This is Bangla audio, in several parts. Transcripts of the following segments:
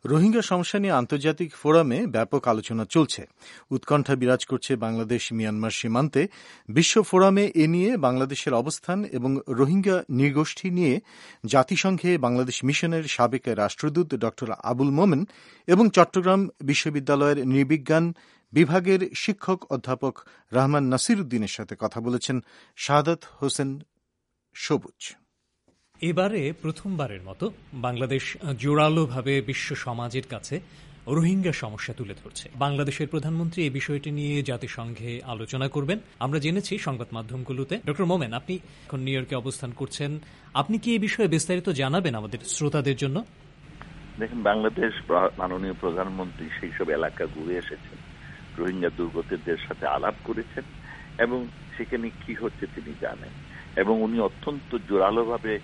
রোহিঙ্গা সমস্যা নিয়ে আন্তর্জাতিক ফোরামে ব্যাপক আলোচনা চলছে। উৎকণ্ঠা বিরাজ করছে বাংলাদেশ মিয়ানমার সীমান্তে। বিশ্ব ফোরামে এ নিয়ে বাংলাদেশের অবস্থান এবং রোহিঙ্গা নৃগোষ্ঠী নিয়ে জাতিসংঘে বাংলাদেশ মিশনের সাবেক রাষ্ট্রদূত ড আবুল মোমেন এবং চট্টগ্রাম বিশ্ববিদ্যালয়ের নৃবিজ্ঞান বিভাগের শিক্ষক অধ্যাপক রহমান নাসির উদ্দিনের সাথে কথা বলেছেন শাহাদাত হোসেন সবুজ। এবারে প্রথমবারের মতো বাংলাদেশ জোরালোভাবে বিশ্ব সমাজের কাছে রোহিঙ্গা সমস্যা তুলে ধরছে। বাংলাদেশের প্রধানমন্ত্রী এই বিষয়টি নিয়ে জাতিসংঘে আলোচনা করবেন। আমরা জেনেছি সংবাদ মাধ্যমগুলোতে। ডক্টর মোমেন, আপনি এখন নিউ ইয়র্কে অবস্থান করছেন, আপনি কি এই বিষয়ে বিস্তারিত জানাবেন আমাদের শ্রোতাদের জন্য? দেখেন, বাংলাদেশ মাননীয় প্রধানমন্ত্রী সেই সব এলাকা ঘুরে এসেছেন, রোহিঙ্গা দুর্গতদের সাথে আলাপ করেছেন এবং সেখানে কি হচ্ছে তিনি জানেন, এবং উনি অত্যন্ত জোরালোভাবে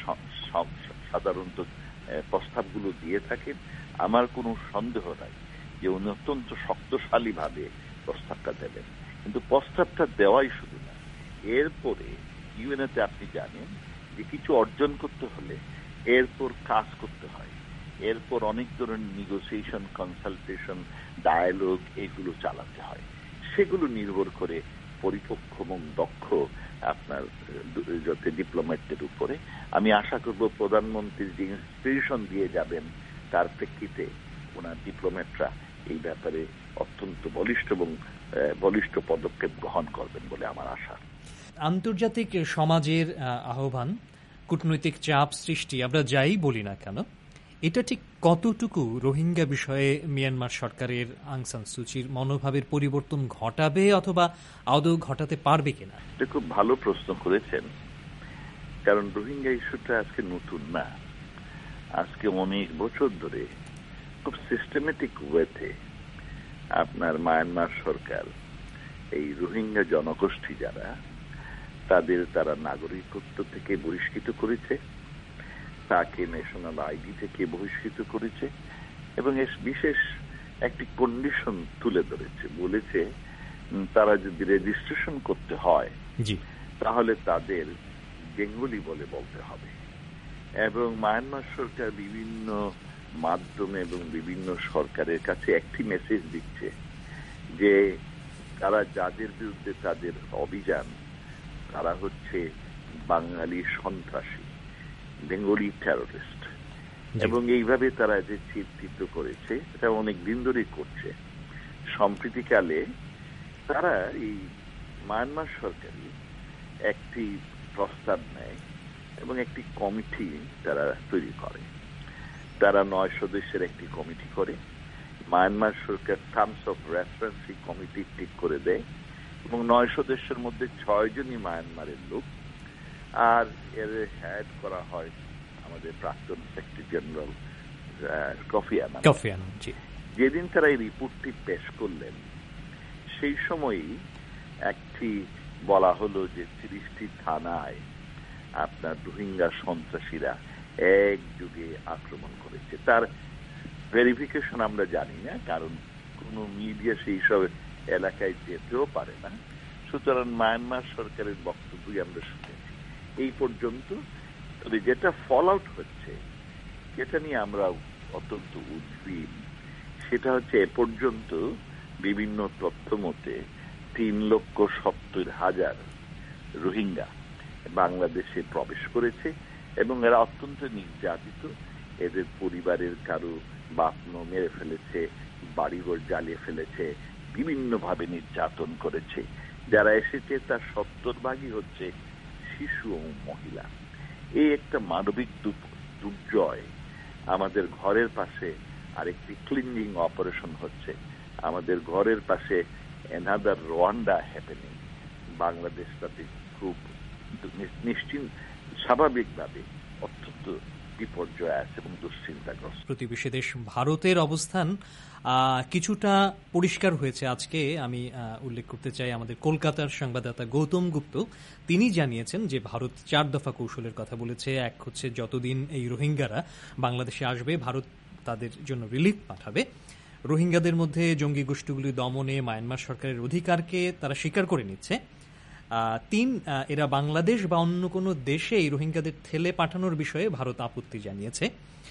সাধারণত প্রস্তাবগুলো দিয়ে থাকেন। আমার কোনো সন্দেহ নাই যে উনি অত্যন্ত শক্তিশালী ভাবে প্রস্তাবটা দেবেন। কিন্তু প্রস্তাবটা দেওয়াই শুধু না, এরপরে ইউএনএতে আপনি জানেন যে কিছু অর্জন করতে হলে এরপর কাজ করতে হয়, এরপর অনেক ধরনের নেগোসিয়েশন, কনসালটেশন, ডায়ালগ এগুলো চালাতে হয়। সেগুলো নির্ভর করে পরিপক্ক এবং দক্ষ আপনার ডিপ্লোম্যাটদের উপরে। আমি আশা করব প্রধানমন্ত্রীর যে ইন্সপিরেশন দিয়ে যাবেন তার প্রেক্ষিতে ওনার ডিপ্লোম্যাটরা এই ব্যাপারে অত্যন্ত বলিষ্ঠ পদক্ষেপ গ্রহণ করবেন বলে আমার আশা। আন্তর্জাতিক সমাজের আহ্বান, কূটনৈতিক চাপ সৃষ্টি, আমরা যাই বলি না কেন, এটা ঠিক কতটুকু রোহিঙ্গা বিষয়ে মিয়ানমার সরকারের আং সান সুচির মনোভাবের পরিবর্তন ঘটাবে অথবা আদৌ ঘটাতে পারবে কিনা? এটা খুব ভালো প্রশ্ন করেছেন, কারণ রোহিঙ্গা ইস্যুটা আজকে নতুন না। আজকে অনেক বছর ধরে খুব সিস্টেমেটিক ওয়েতে আপনার মায়ানমার সরকার এই রোহিঙ্গা জনগোষ্ঠী যারা তারা নাগরিকত্ব থেকে বহিষ্কৃত করেছে, তাকে ন্যাশনাল আইডি থেকে বহিষ্কৃত করেছে এবং বিশেষ একটি কন্ডিশন তুলে ধরেছে। বলেছে তারা যদি রেজিস্ট্রেশন করতে হয় তাহলে তাদের বেঙ্গলি বলতে হবে। এবং মায়ানমার সরকার বিভিন্ন মাধ্যমে এবং বিভিন্ন সরকারের কাছে একটি মেসেজ দিচ্ছে যে তারা যাদের বিরুদ্ধে তাদের অভিযান, তারা হচ্ছে বাঙালি সন্ত্রাসী, বেঙ্গলি টেরোরিস্ট। এবং এইভাবে তারা যে চিত্রিত করেছে এটা অনেক দিন ধরেই করছে। সম্প্রতিকালে তারা এই মায়ানমার সরকারই একটি প্রস্তাব নেয় এবং একটি কমিটি তারা তৈরি করে। তারা 9 সদস্যের একটি কমিটি করে। মায়ানমার সরকার টার্মস অফ রেফারেন্স এই কমিটি ঠিক করে দেয় এবং 9 সদস্যের মধ্যে 6 জনই মায়ানমারের লোক, আর এর হেড করা হয় আমাদের প্রাক্তন সেক্রেটারি জেনারেল কফি আনান। যেদিন তারা এই রিপোর্টটি পেশ করলেন সেই সময়ই একটি বলা হলো যে 30টি থানায় আপনার রোহিঙ্গা সন্ত্রাসীরা একযোগে আক্রমণ করেছে। তার ভেরিফিকেশন আমরা জানি না, কারণ কোন মিডিয়া সেই সব এলাকায় যেতেও পারে না। সুতরাং মায়ানমার সরকারের বক্তব্যই আমরা শুনেছি এই পর্যন্ত। তবে যেটা ফল আউট হচ্ছে, যেটা নিয়ে আমরা অত্যন্ত উদ্বিগ্ন, সেটা হচ্ছে এ পর্যন্ত বিভিন্ন তথ্য মতে 3,70,000 রোহিঙ্গা বাংলাদেশে প্রবেশ করেছে এবং এরা অত্যন্ত নির্যাতিত। এদের পরিবারের কারো বাপনো মেরে ফেলেছে, বাড়িঘর জ্বালিয়ে ফেলেছে, বিভিন্নভাবে নির্যাতন করেছে। যারা এসেছে তার 70% হচ্ছে শিশু ও মহিলা। এই একটা মানবিক দুর্জয়। আমাদের ঘরের পাশে আরেকটি ক্লিনজিং অপারেশন হচ্ছে, আমাদের ঘরের পাশে অ্যানাদার রোয়ান্ডা হ্যাপেনিং। বাংলাদেশ তাতে খুব নিশ্চিন্ত স্বাভাবিকভাবে অত্যন্ত বিপর্যয় আছে এবং দুশ্চিন্তাগ্রস্ত। প্রতিবেশী দেশ ভারতের অবস্থান কিছুটা পরিষ্কার হয়েছে। আজকে আমি উল্লেখ করতে চাই আমাদের কলকাতার সংবাদদাতা গৌতম গুপ্ত, তিনি জানিয়েছেন যে ভারত 4 দফা কৌশলের কথা বলেছে। এক হচ্ছে যতদিন এই রোহিঙ্গারা বাংলাদেশে আসবে ভারত তাদের জন্য রিলিফ পাঠাবে। রোহিঙ্গাদের মধ্যে জঙ্গি গোষ্ঠীগুলি দমনে মায়ানমার সরকারের অধিকারকে তারা স্বীকার করে নিচ্ছে। 3, এরা বাংলাদেশ বা অন্য কোনো দেশে এই রোহিঙ্গাদের ঠেলে পাঠানোর বিষয়ে ভারত আপত্তি জানিয়েছে।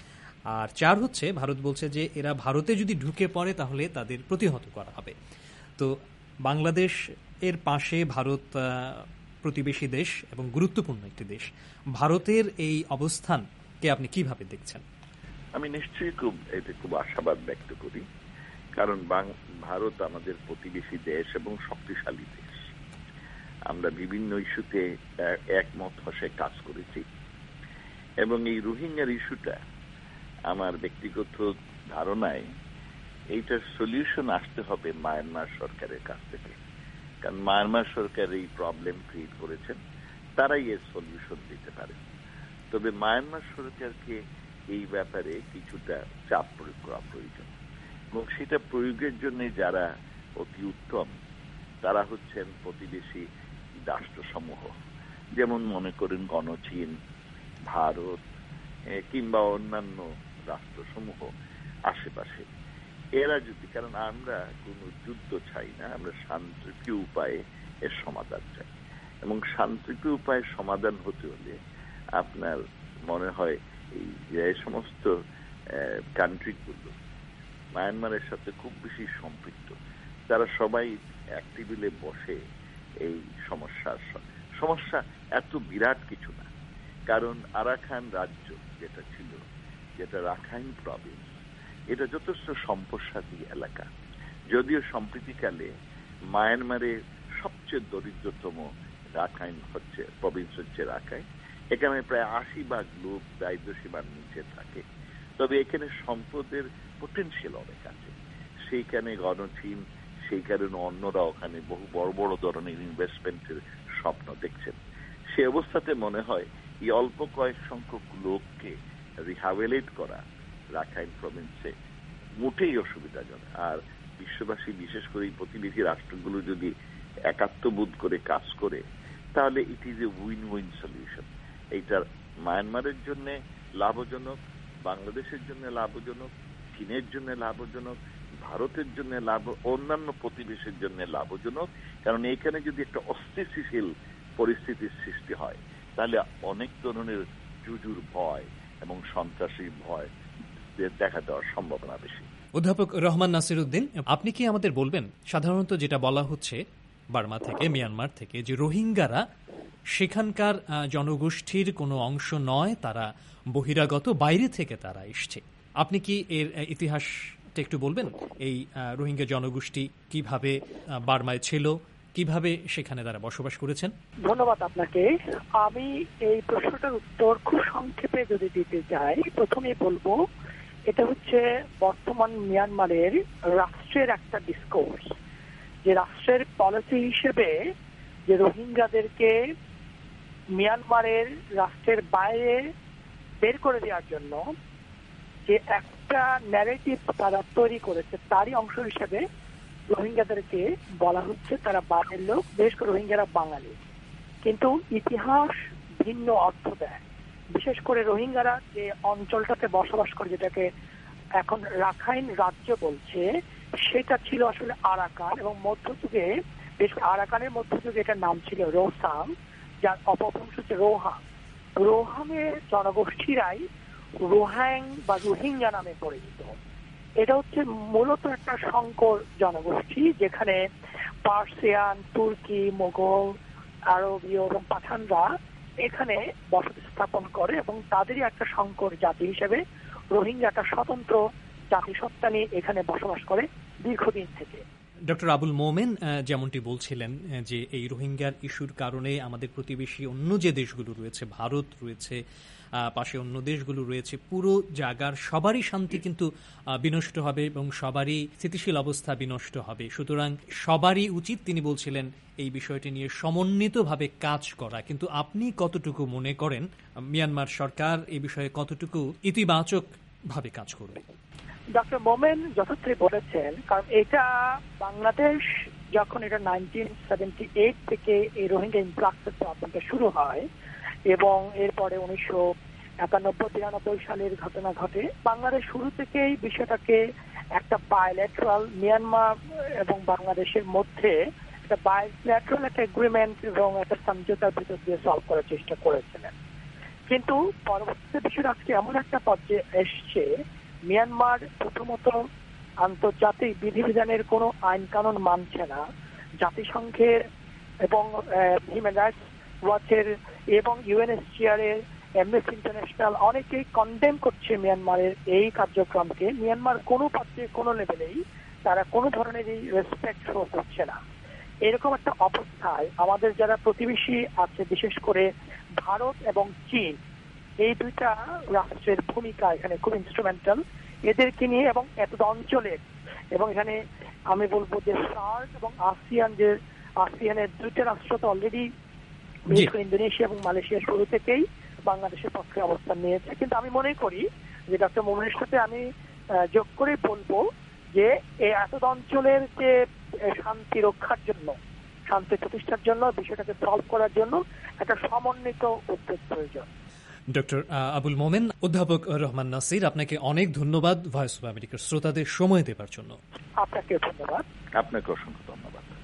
আর 4 হচ্ছে ভারত বলছে যে এরা ভারতে যদি ঢুকে পড়ে তাহলে তাদের প্রতিহত করা হবে। তো বাংলাদেশ এর পাশে ভারত প্রতিবেশী দেশ এবং গুরুত্বপূর্ণ একটি দেশ। ভারতের এই অবস্থানকে আপনি কিভাবে দেখছেন? আমি নিশ্চয়ই খুব আশাবাদ ব্যক্ত করি, কারণ ভারত আমাদের প্রতিবেশী দেশ এবং শক্তিশালী দেশ। আমরা বিভিন্ন ইস্যুতে একমত হয়ে কাজ করেছি এবং এই রোহিঙ্গার ইস্যুটা আমার ব্যক্তিগত ধারণায় এইটার সলিউশন আসতে হবে মায়ানমার সরকারের কাছ থেকে, কারণ মায়ানমার সরকার এই প্রবলেম ক্রিয়েট করেছেন, তারাই এর সলিউশন দিতে পারে। তবে মায়ানমার সরকারকে এই ব্যাপারে কিছুটা চাপ প্রয়োগ করা প্রয়োজন এবং সেটা প্রয়োগের জন্য যারা অতি উত্তম তারা হচ্ছেন প্রতিবেশী রাষ্ট্রসমূহ, যেমন মনে করেন গণচীন, ভারত কিংবা অন্যান্য রাষ্ট্রসমূহ আশেপাশে। এরা যদি, কারণ আমরা কোন যুদ্ধ চাই না, আমরা শান্তিপ্রিয় উপায়ে এর সমাধান চাই এবং শান্তিপ্রিয় উপায়ে সমাধান হতে হলে আপনার মনে হয় এই যে সমস্ত কান্ট্রিগুলো মায়ানমারের সাথে খুব বেশি সম্পৃক্ত, তারা সবাই এক টেবিলে বসে এই সমস্যা এত বিরাট কিছু না। কারণ আরাকান রাজ্য যেটা ছিল, যেটা রাখাইন প্রভিন্স, এটা যথেষ্ট সম্পদশালী এলাকা। যদিও সম্প্রতিকালে মায়ানমারের সবচেয়ে দরিদ্রতম রাখাইন প্রভিন্স হচ্ছে রাখাইন, এখানে প্রায় 80% লোক দারিদ্র সীমার নিচে থাকে। তবে এখানে সম্পদের পোটেনশিয়াল অনেক আছে, সেইখানে গণচীন, সেই কারণে অন্যরা ওখানে বহু বড় বড় ধরনের ইনভেস্টমেন্টের স্বপ্ন দেখছেন। সে অবস্থাতে মনে হয় এই অল্প কয়েক সংখ্যক লোককে রিহাবিলিট করা রাখাইন প্রভিন্সে মোটেই অসুবিধাজনক। আর বিশ্ববাসী, বিশেষ করে এই প্রতিবেশী রাষ্ট্রগুলো যদি একাত্মবোধ করে কাজ করে, তাহলে it is a win win solution. এইটার মায়ানমারের জন্য লাভজনক, বাংলাদেশের জন্য লাভজনক, চীনের জন্য লাভজনক, ভারতের জন্য অন্যান্য প্রতিবেশীর জন্য লাভজনক। কারণ এখানে যদি একটা অস্থিতিশীল পরিস্থিতির সৃষ্টি হয়, তাহলে অনেক ধরনের জুজুর ভয় এবং সন্ত্রাসী ভয় দেখা দেওয়ার সম্ভাবনা বেশি। অধ্যাপক রহমান নাসির উদ্দিন, আপনি কি আমাদের বলবেন, সাধারণত যেটা বলা হচ্ছে বার্মা থেকে, মিয়ানমার থেকে, যে রোহিঙ্গারা সেখানকার জনগোষ্ঠীর কোনো অংশ নয়, তারা বহিরাগত, বাইরে থেকে তারা এসছে। আপনি কি এর ইতিহাসটা একটু বলবেন? এই রোহিঙ্গা জনগোষ্ঠী কিভাবে বার্মায় ছিল, কিভাবে সেখানে তারা বসবাস করেছেন? ধন্যবাদ আপনাকে। আমি এই প্রশ্নটার উত্তর খুব সংক্ষেপে যদি দিতে চাই, প্রথমেই বলবো এটা হচ্ছে বর্তমান মিয়ানমারের রাষ্ট্রের একটা ডিসকোর্স, যে রাষ্ট্রের পলিসি হিসেবে যে রোহিঙ্গাদেরকে মিয়ানমারের রাষ্ট্রের বাইরে বের করে দেওয়ার জন্য যে একটা ন্যারেটিভ তারা তৈরি করেছে, তারই অংশ হিসেবে রোহিঙ্গাদেরকে বলা হচ্ছে তারা বাইরের লোক, বিশেষ করে রোহিঙ্গারা বাঙালি। কিন্তু ইতিহাস ভিন্ন অর্থ দেয়। বিশেষ করে রোহিঙ্গারা যে অঞ্চলটাতে বসবাস করে, যেটাকে এখন রাখাইন রাজ্য বলছে, সেটা ছিল আসলে আরাকান, এবং মধ্যযুগে, বেশ আরাকানের মধ্যযুগে এটার নাম ছিল রোসাং, যার অপভ্রংশ হচ্ছে রোহাং। রোহাংয়ের জনগোষ্ঠীরাই রোহাং বা রোহিঙ্গা নামে পরিচিত। এটা হচ্ছে মূলত একটা সংকর জনগোষ্ঠী, যেখানে পার্সিয়ান, তুর্কি, মোগল, আরবীয় এবং পাঠানরা এখানে বসতি স্থাপন করে এবং তাদেরই একটা সংকর জাতি হিসেবে রোহিঙ্গা একটা স্বতন্ত্র জাতিসত্তা নিয়ে এখানে বসবাস করে দীর্ঘদিন থেকে। ডক্টর আবুল মোমেন যেমনটি বলছিলেন যে এই রোহিঙ্গার ইস্যুর কারণে আমাদের প্রতিবেশী অন্য যে দেশগুলো রয়েছে, ভারত রয়েছে, পাশে অন্য দেশগুলো রয়েছে, পুরো জায়গার সবারই শান্তি কিন্তু বিনষ্ট হবে এবং সবারই স্থিতিশীল অবস্থা বিনষ্ট হবে। সুতরাং সবারই উচিত, তিনি বলছিলেন, এই বিষয়টি নিয়ে সমন্বিতভাবে কাজ করা। কিন্তু আপনি কতটুকু মনে করেন মিয়ানমার সরকার এই বিষয়ে কতটুকু ইতিবাচক ভাবে কাজ করবে? ডক্টর মোমেন যথার্থই বলেছেন, কারণ এটা বাংলাদেশ যখন এটা 1978 থেকে এই রোহিঙ্গা ইনফ্লাক্সের প্রবলেমটা শুরু হয় এবং এরপরে 1991-92 সালের ঘটনা ঘটে, বাংলাদেশ শুরু থেকেই বিষয়টাকে একটা বায়োল্যাটারাল, মিয়ানমার এবং বাংলাদেশের মধ্যে একটা বায়োল্যাটারাল একটা এগ্রিমেন্ট এবং একটা সমঝোতার ভিতর দিয়ে সলভ করার চেষ্টা করেছিলেন। কিন্তু পরবর্তীতে বিষয়টা আজকে এমন একটা পর্যায়ে এসছে, মিয়ানমার প্রথমত আন্তর্জাতিক বিধিবিধানের কোনো আইন কানুন মানছে না। জাতিসংঘের এবং হিউম্যান রাইটস ওয়াচের এবং ইউএনএসসিআর এর, অ্যামনেস্টি ইন্টারন্যাশনাল অনেকেই কন্ডেম করছে মিয়ানমারের এই কার্যক্রমকে। মিয়ানমার কোনো পর্যায়ে কোনো লেভেলেই তারা কোনো ধরনের রেসপেক্ট শো করছে না। এরকম একটা অবস্থায় আমাদের যারা প্রতিবেশী আছে, বিশেষ করে ভারত এবং চীন, এই দুইটা রাষ্ট্রের ভূমিকা এখানে খুব ইনস্ট্রুমেন্টাল। এদেরকে নিয়ে এবং এত অঞ্চলের, এবং এখানে আমি বলবো যে সার্ক এবং আসিয়ানের দুইটা রাষ্ট্র তো অলরেডি ইন্দোনেশিয়া এবং মালয়েশিয়া শুরু থেকেই বাংলাদেশের পক্ষে অবস্থান নিয়েছে। কিন্তু আমি মনে করি যে ডক্টর মোমেনের সাথে আমি যোগ করে বলবো যে এই এত অঞ্চলের যে শান্তি রক্ষার জন্য, শান্তি প্রতিষ্ঠার জন্য, বিষয়টাকে সলভ করার জন্য একটা সমন্বিত উদ্যোগ প্রয়োজন। ডক্টর আবুল মোমেন, অধ্যাপক রহমান নাসির, আপনাকে অনেক ধন্যবাদ ভয়েস অফ আমেরিকার শ্রোতাদের সময় দেবার জন্য। আপনাকে ধন্যবাদ। আপনাকে অসংখ্য